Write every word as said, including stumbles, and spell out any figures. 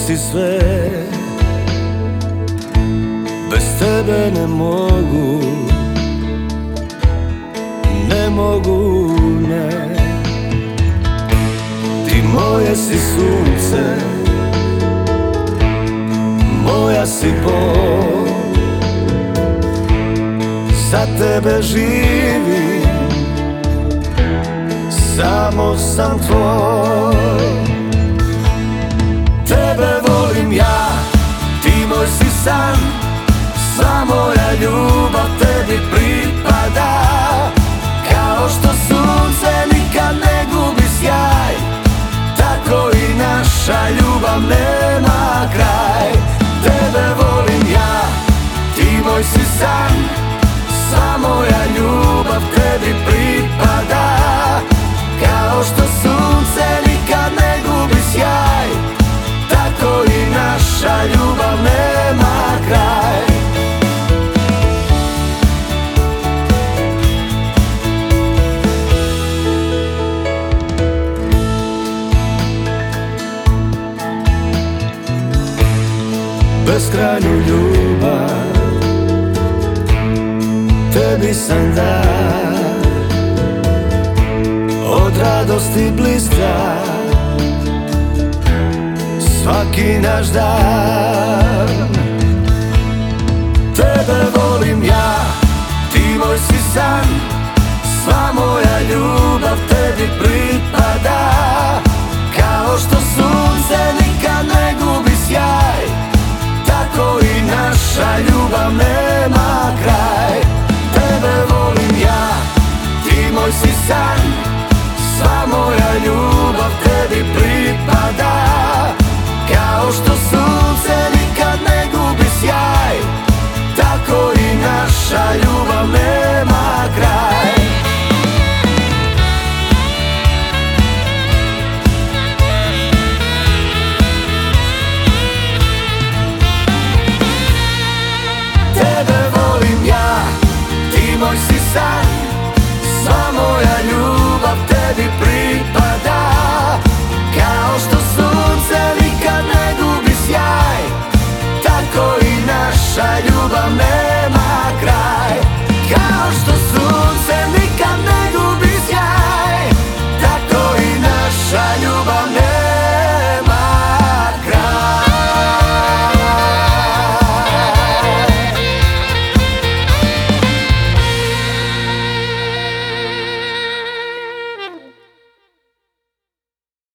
si sve, bez tebe ne mogu, ne mogu, ne. Ti moje si sunce, moja si bol, za tebe živim, samo sam tvoj. Tebe volim ja, ti moj si san, sva moja ljubav tebi pripada. Kao što sunce nikad ne gubi sjaj, tako i naša ljubav nema kraj. Tebe volim ja, ti moj si san, sva moja ljubav tebi pripada. Kao što sunce nikad ne gubi sjaj, tako i naša ljubav nema kraj. Beskrajnu ljubav tebi sam dar, od radosti blistra svaki naš dan. Tebe volim ja, ti moj si san, sva moja ljubav tebi pripada.